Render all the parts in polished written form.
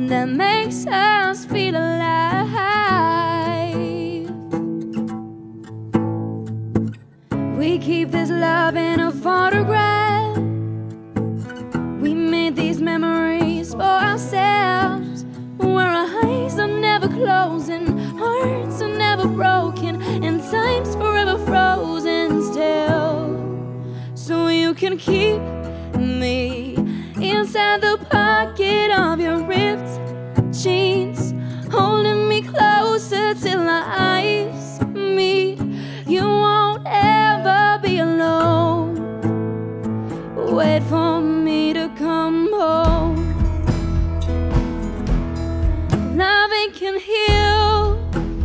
that makes us feel alive. We keep this love in a photograph. We made these memories for ourselves, where our eyes are never closing, hearts are never broken, and time's forever frozen still. So you can keep me inside the pocket of your ripped jeans, holding me closer till our eyes meet. You won't ever be alone. Wait for me to come home. Loving can heal,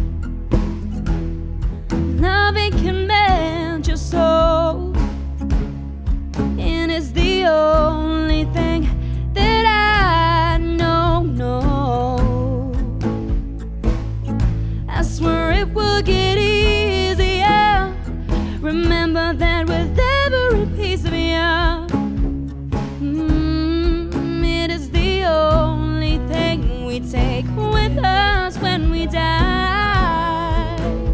loving can mend your soul, and it's the only thing that I know. I swear it will get easier. Remember that with every piece of you, it is the only thing we take with us when we die.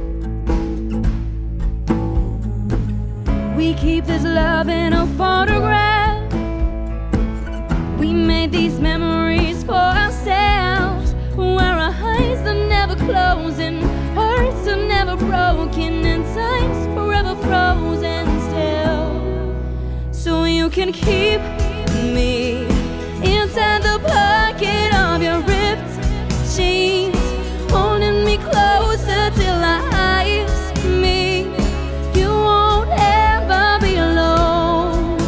We keep this love in a photograph. We made these memories for ourselves, where our eyes are never closing, hearts are never broken, and time's forever frozen still. So you can keep me inside the pocket of your ripped jeans, holding me closer till our eyes meet. You won't ever be alone.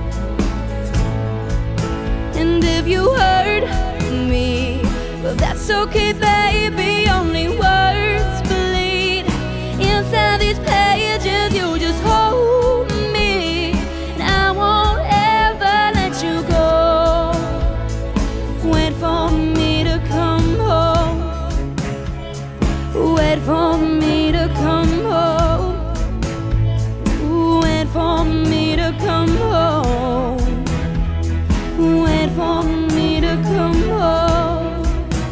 And if you hurt me, well, that's okay, baby. Only words bleed inside these pages. You just hold me, and I won't ever let you go. Wait for me to come home. Wait for me to come home. Wait for me to come home. Wait for me to come home.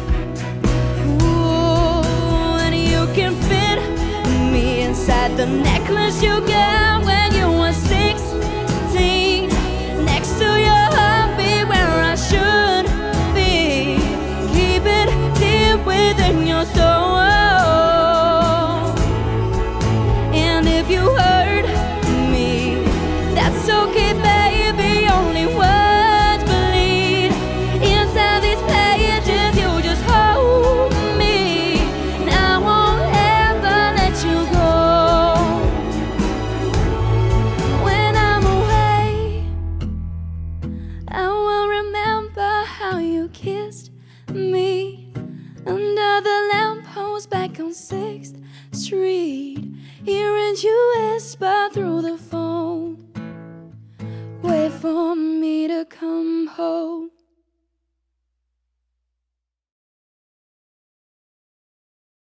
Ooh, and you can fit me inside the necklace you got when you were 16, next to your heartbeat where I should be. Keep it deep within your soul. And if you hurt me, that's okay, baby. Only words bleed inside these pages. You just hold me, and I won't ever let you go. When I'm away, I will remember how you kissed me under the lamppost back on 6th Street, hearing you whisper through the phone. Wait for me to come home.